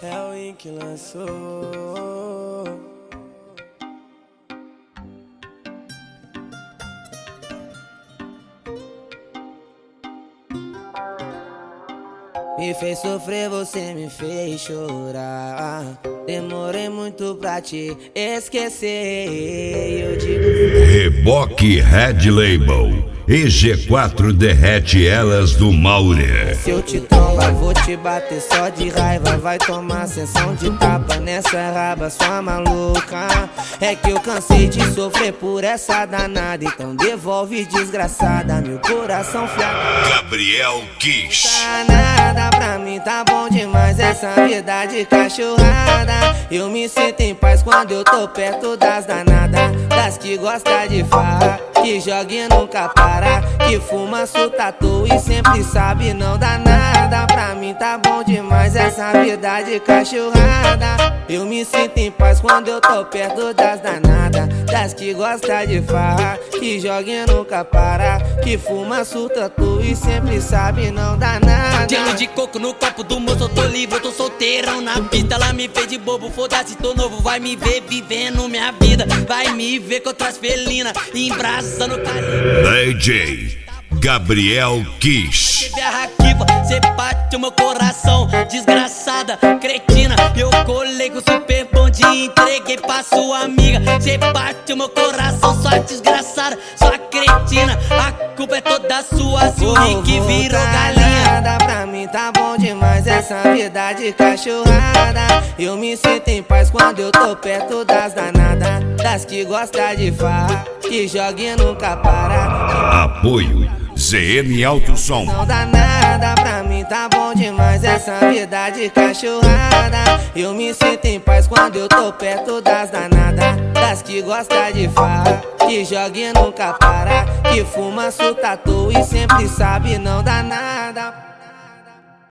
É o Win que lançou. Me fez sofrer, você me fez chorar. Demorei muito pra te esquecer. Eu digo Reboque Red Label e G4 derrete elas do Maure. se eu te trombar, vou te bater só de raiva. Vai tomar sessão de tapa nessa raba, sua maluca. É que eu cansei de sofrer por essa danada. Então devolve, desgraçada, meu coração fiado. Gabriel Kiss. Tá nada pra mim, tá bom demais essa vida de cachorrada. Eu me sinto em paz quando eu tô perto das danadas, das que gosta de farra, que joga e nunca para, que fuma, suta à toa e sempre sabe não dá nada. Pra mim tá bom demais essa vida de cachorrada. Eu me sinto em paz quando eu tô perto das danadas, das que gosta de farra, que joga e nunca para, que fuma, suta à toa e sempre sabe não dá nada. Gelo de coco no copo do moço, eu tô livre, eu tô solteirão na pista. Ela me fez de bobo, foda-se, tô novo. Vai me ver vivendo minha vida, vai me ver com outras felinas, embrasando calibre. DJ Gabriel Kiss. Você vê a Raquiva, cê bate o meu coração, desgraçada, cretina. Eu colei com super bonde e entreguei pra sua amiga. Cê bate o meu coração, sua desgraçada, sua cretina. A culpa é toda sua, se o Rick virou galinha. Nada pra mim tá bom demais essa vida de cachorrada. Eu me sinto em paz quando eu tô perto das danadas, das que gosta de farra, que joga e nunca para. Apoio ZM Alto Som. Não dá nada pra mim, tá bom demais essa vida de cachorrada. Eu me sinto em paz quando eu tô perto das danadas, das que gosta de farra, que joga e nunca para, que fuma, suta à toa e sempre sabe não dá nada.